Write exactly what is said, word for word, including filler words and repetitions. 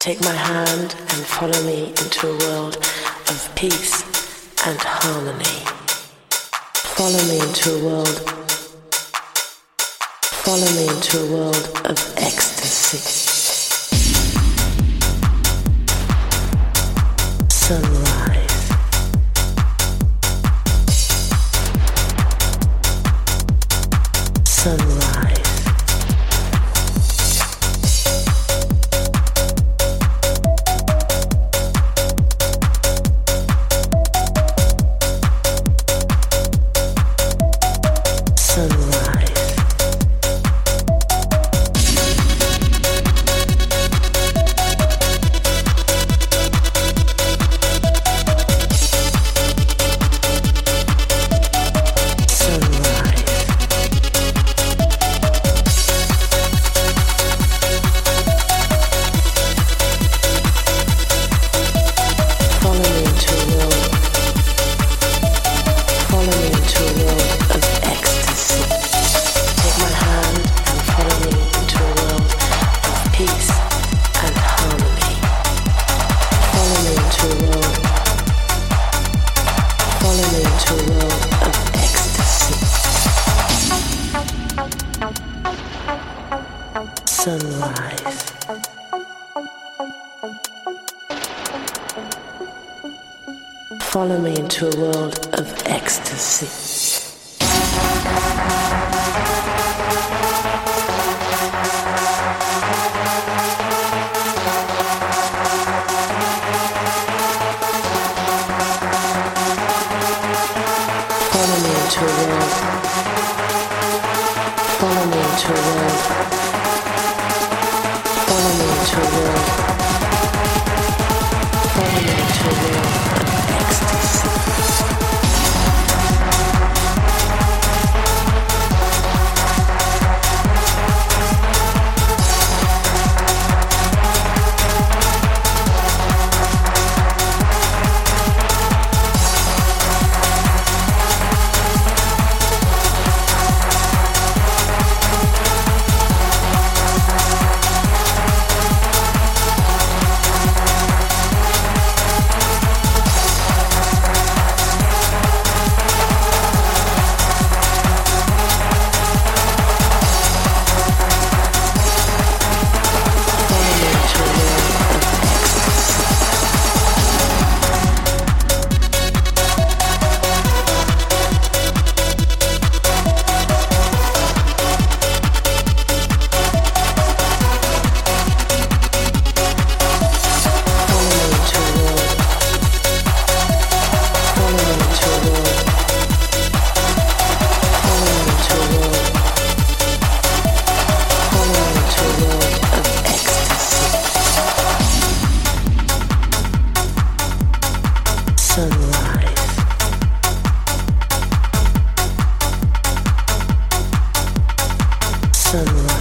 Take my hand and follow me into a world of peace and harmony. Follow me into a world, follow me into a world of ecstasy. Sunrise. Sunrise. Sunrise. Follow me into a world of ecstasy. Follow me into a world. Follow me into a world. Follow me into a world. Follow me into a world of ecstasy. Sunrise.